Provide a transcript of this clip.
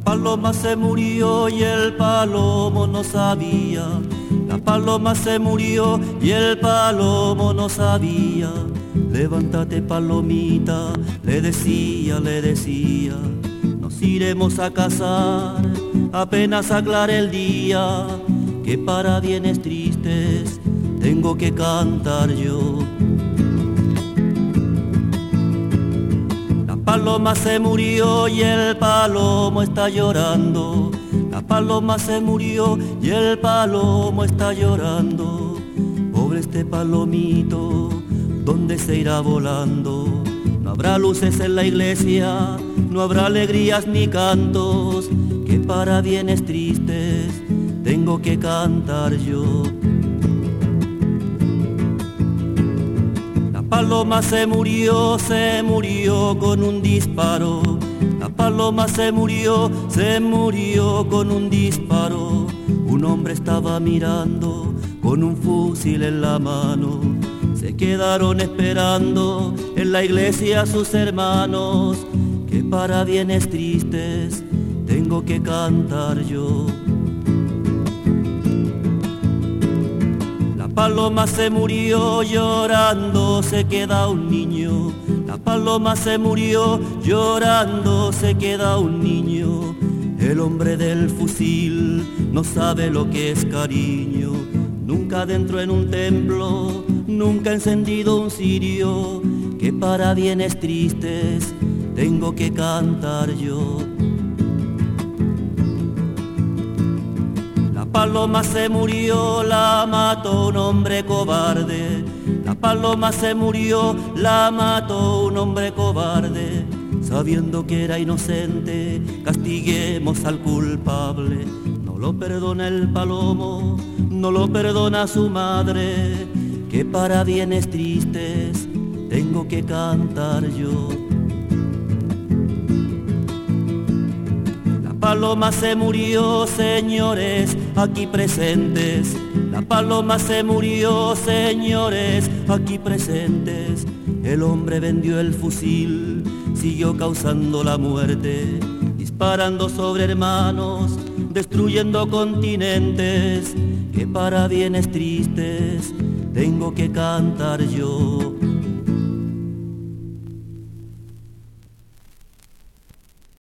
paloma se murió y el palomo no sabía. La paloma se murió y el palomo no sabía. Levántate, palomita, le decía, nos iremos a casar apenas aclare el día, que para bienes tristes tengo que cantar yo. La paloma se murió y el palomo está llorando. La paloma se murió y el palomo está llorando. Pobre este palomito, ¿dónde se irá volando? No habrá luces en la iglesia, no habrá alegrías ni cantos, que para bienes tristes tengo que cantar yo. La paloma se murió con un disparo. La paloma se murió con un disparo. Un hombre estaba mirando con un fusil en la mano. Se quedaron esperando en la iglesia sus hermanos, que para bienes tristes tengo que cantar yo. La paloma se murió llorando, se queda un niño. La paloma se murió llorando, se queda un niño. El hombre del fusil no sabe lo que es cariño. Nunca dentro en un templo, nunca encendido un cirio, que para bienes tristes tengo que cantar yo. La paloma se murió, la mató un hombre cobarde. La paloma se murió, la mató un hombre cobarde. Sabiendo que era inocente, castiguemos al culpable. No lo perdona el palomo, no lo perdona su madre, que para bienes tristes tengo que cantar yo. La paloma se murió, señores, aquí presentes. La paloma se murió, señores, aquí presentes. El hombre vendió el fusil, siguió causando la muerte, disparando sobre hermanos, destruyendo continentes, que para bienes tristes tengo que cantar yo.